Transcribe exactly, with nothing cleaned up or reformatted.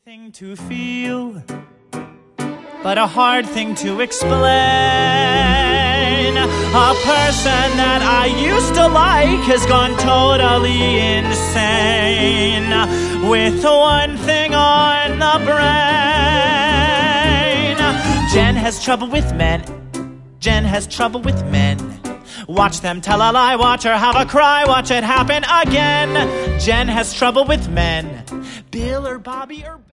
thing to feel, but a hard thing to explain. A person that I used to like has gone totally insane, with one thing on the brain. Jen has trouble with men. Jen has trouble with men. Watch them tell a lie, watch her have a cry, watch it happen again. Jen has trouble with men. Bill or Bobby or